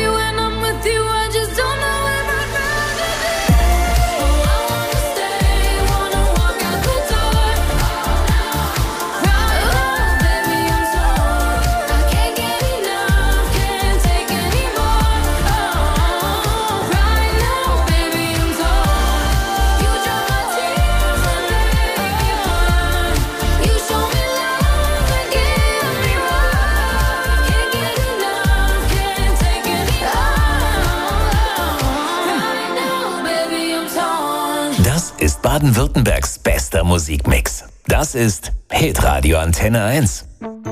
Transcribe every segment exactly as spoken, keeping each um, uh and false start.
when I'm with you, I just don't know where I'd rather be. Oh, I wanna stay, wanna walk out the door. Right now, baby, I'm torn. I can't get enough, can't take anymore. Oh, right now, baby, I'm torn. You dry my tears and make me burn. You show me love and give me right. Can't get enough, can't take anymore. Right now, baby, I'm torn. Das ist Baden-Württembergs bester Musikmix. Das ist Hitradio Antenne eins.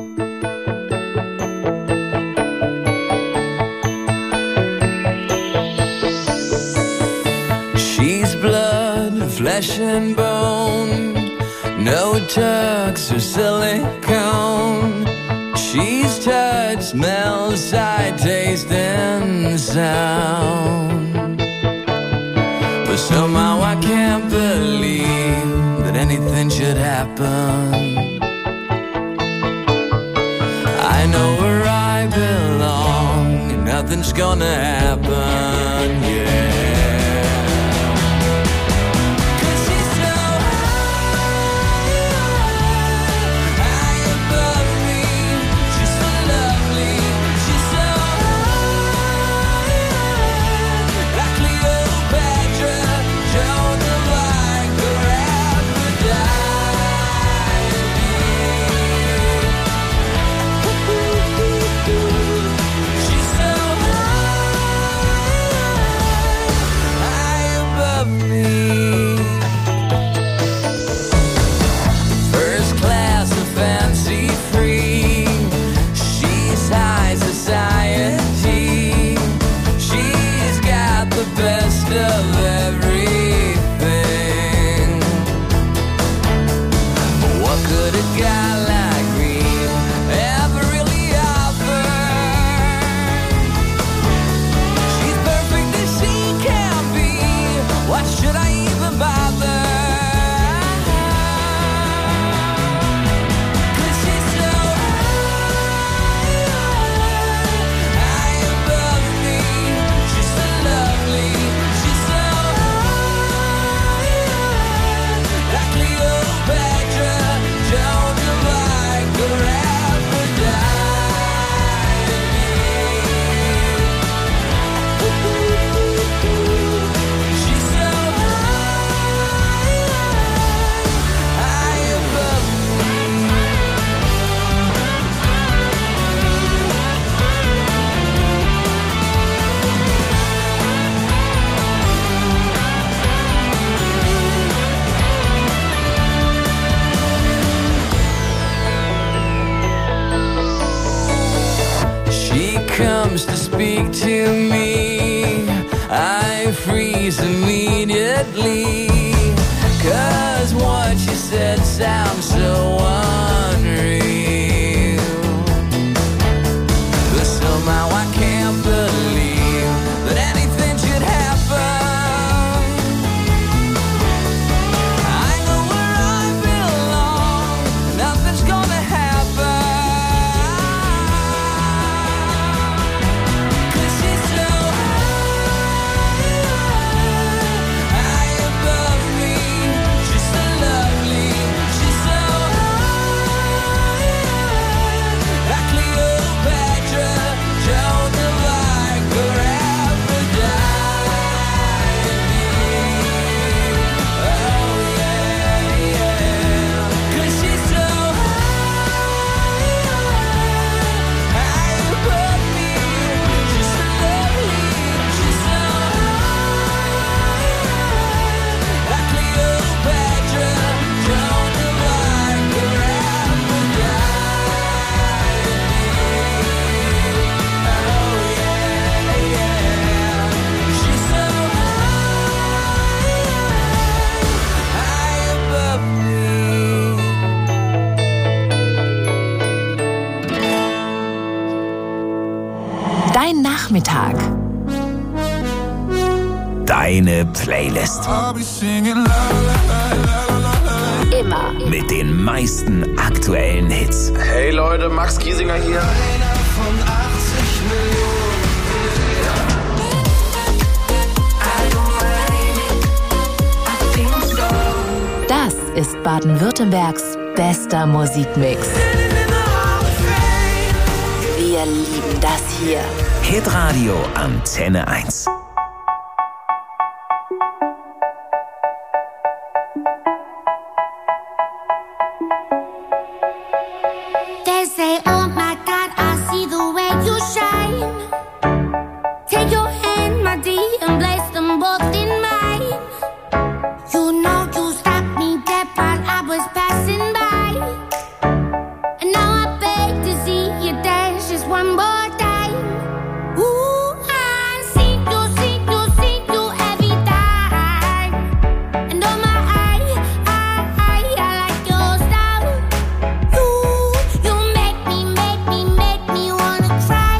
She's blood, flesh and bone, no tucks or silicone. She's touch, smell, sight, taste, and sound. But somehow I can't believe that anything should happen. I know where I belong, and nothing's gonna happen, yeah. Comes to speak to me, I freeze immediately, 'cause what you said sounds so unreal. But somehow I can't believe that anything should happen. I know where I belong, nothing's gonna happen. Dein Nachmittag. Deine Playlist. Immer mit den meisten aktuellen Hits. Hey Leute, Max Giesinger hier. Einer von achtzig Millionen. Baden-Württembergs bester Musikmix. Wir lieben das hier. Hitradio Antenne eins. They say, oh my God, I see the way you shine. Take your hand, my dear, and place them both in mine. You know you stopped me dead while I was passing by. And now I beg to see you dance just one more time. Ooh, I see you, see you, see you every time. And oh my, I, I, I, I like your style. You, you make me, make me, make me wanna cry.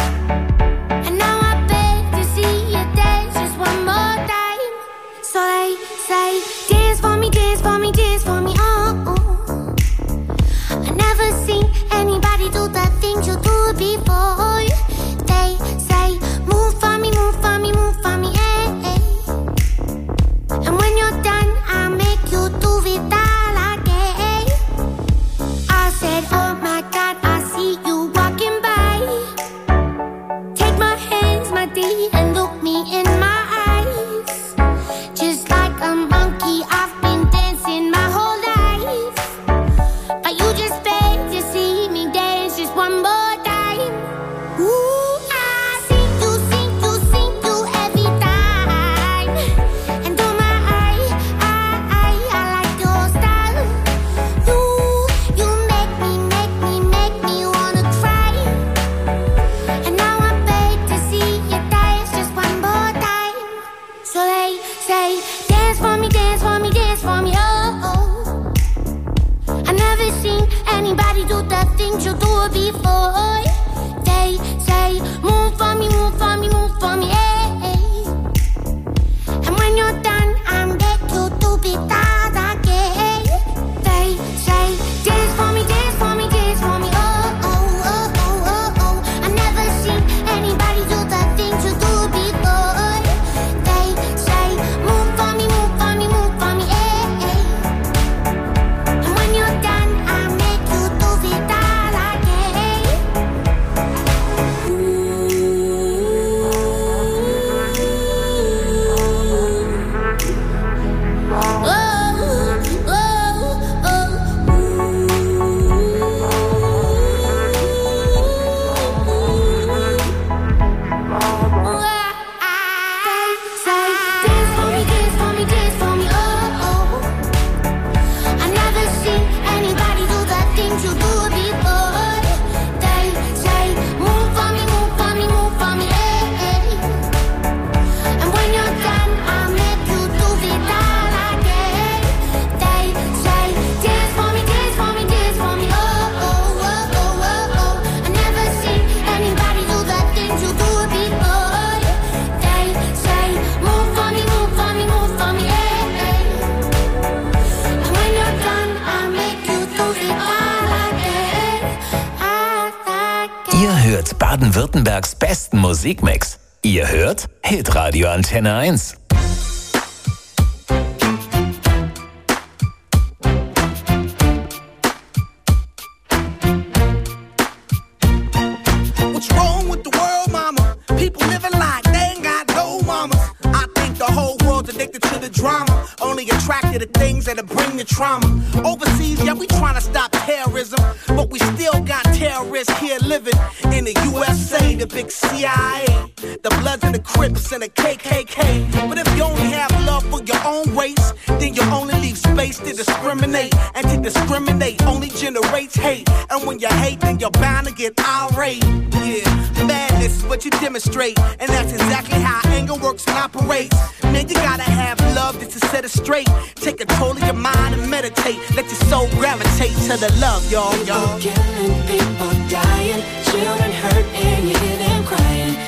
And now I beg to see you dance just one more time. So they say, dance for me, dance for me, dance for me, oh, oh. I never seen anybody do the things you do before. They say, move for me, move for me, move for me, eh, eh. And when you're done, I'll make you do it all again. I said, oh my God, I see you walking by. Take my hands, my dear, and look me in my eyes. Just like a monkey, I've been dancing my whole life. But you just beg to see me dance just one more time. Ooh, I see you, see you, see you every time. And oh my, I, I, I, I like your style. You, you make me, make me, make me wanna cry. And now I beg to see you dance just one more time. So they say, dance for me, dance for me, dance for me, oh, oh. I never seen anybody do the things you do before. They say, move for me, move for me, move for me, eh, eh. And when you're done, I'll make you do it all again. They say, dance for me, dance for me, dance for me, oh, oh, oh, oh, oh, oh. I never seen anybody do the things you do before. They say, move for me, move for me, move for me, eh, eh. And when you're done, I'll make you do it all again. Baden-Württembergs besten Musikmix. Ihr hört Hitradio Antenne eins. What's wrong with the world, mama? People living like they ain't got no mamas. I think the whole world's addicted to the drama, only attracted to things that'll bring the trauma. Overseas, yeah, we trying to stop terrorism, but we still got terrorists here living in the U S A, the big C I A, the Bloods and the Crips and the K K K. But if you only have love for your own race, then you only leave space to discriminate, and to discriminate only generates hate. And when you hate, then you're bound to get irate. Yeah, madness is what you demonstrate, and that's exactly how anger works and operates. Man, you gotta have love just to set it straight. Take control of your mind and meditate. Let your soul gravitate to the love, y'all, y'all.